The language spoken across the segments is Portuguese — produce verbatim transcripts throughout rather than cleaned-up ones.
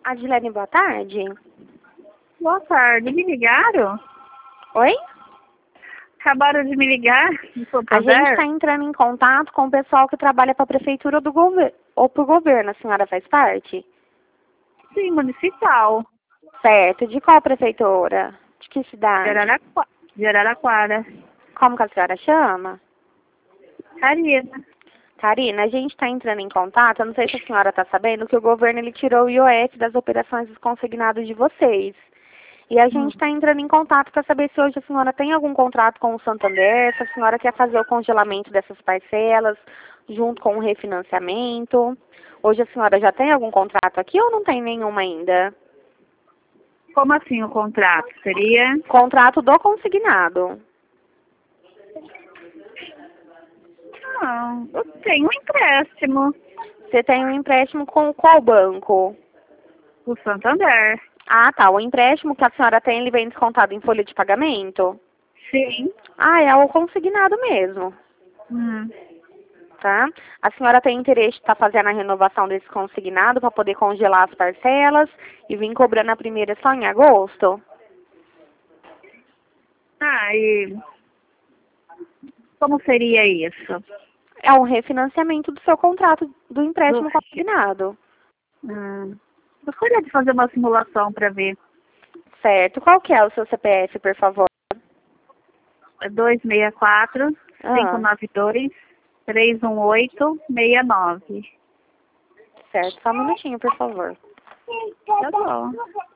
Adilene, boa tarde. Boa tarde, me ligaram? Oi? Acabaram de me ligar? A gente está entrando em contato com o pessoal que trabalha para a prefeitura do governo, ou para o governo. A senhora faz parte? Sim, municipal. Certo. De qual prefeitura? De que De cidade? Araraquara. De Araraquara. Como que a senhora chama? Karina. Karina, a gente está entrando em contato, eu não sei se a senhora está sabendo, que o governo ele tirou o I O F das operações dos consignados de vocês. E a gente está entrando em contato para saber se hoje a senhora tem algum contrato com o Santander, se a senhora quer fazer o congelamento dessas parcelas junto com o refinanciamento. Hoje a senhora já tem algum contrato aqui ou não tem nenhuma ainda? Como assim o contrato? Seria? Contrato do consignado. Não, eu tenho um empréstimo. Você tem um empréstimo com qual banco? O Santander. Ah, tá. O empréstimo que a senhora tem, ele vem descontado em folha de pagamento? Sim. Ah, é o consignado mesmo. Hum. Tá? A senhora tem interesse de estar fazendo a renovação desse consignado para poder congelar as parcelas e vir cobrando a primeira só em agosto? Ah, e como seria isso? É um refinanciamento do seu contrato do empréstimo Do... consignado. Hum. Gostaria de fazer uma simulação para ver. Certo. Qual que é o seu C P F, por favor? É dois seis quatro, cinco Ah, nove dois, três um oito, seis nove. certo. Só um minutinho, por favor. Tá bom.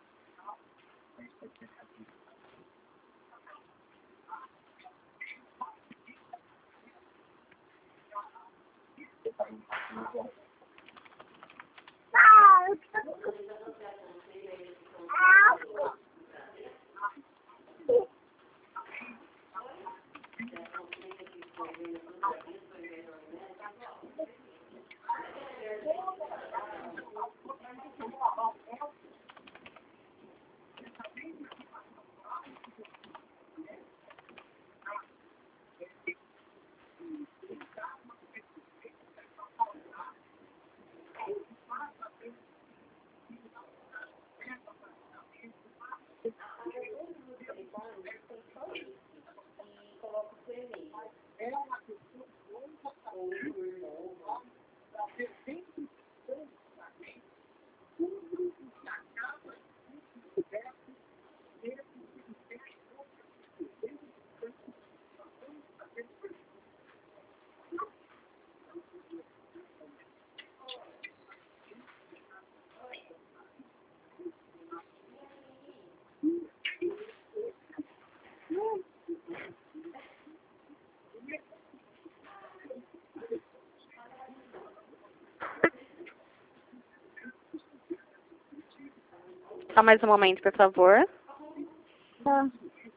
Só mais um momento, por favor. Tá.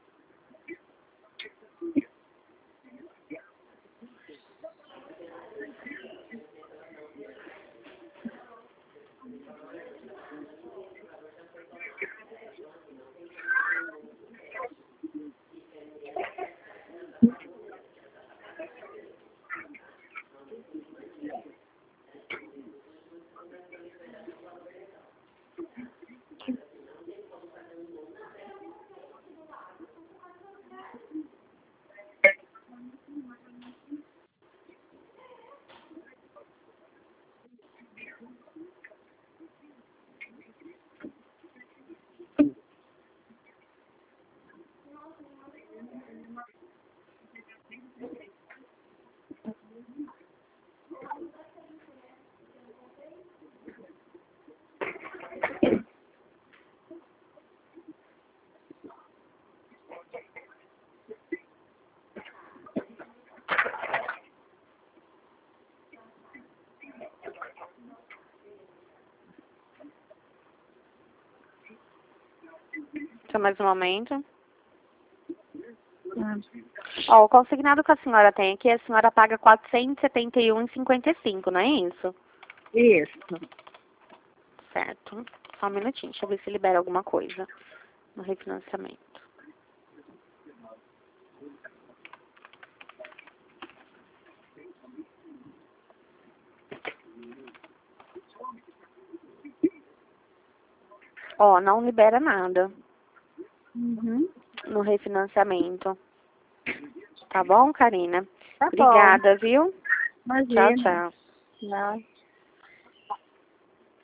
Só mais um momento. Hum. Ó, o consignado que a senhora tem aqui, a senhora paga quatrocentos e setenta e um reais e cinquenta e cinco centavos, não é isso? Isso. Certo. Só um minutinho, deixa eu ver se libera alguma coisa no refinanciamento. Ó, não libera nada Uhum. no refinanciamento. Tá bom, Karina? Tá bom. Obrigada, viu? Tchau, Imagina. tchau. Não.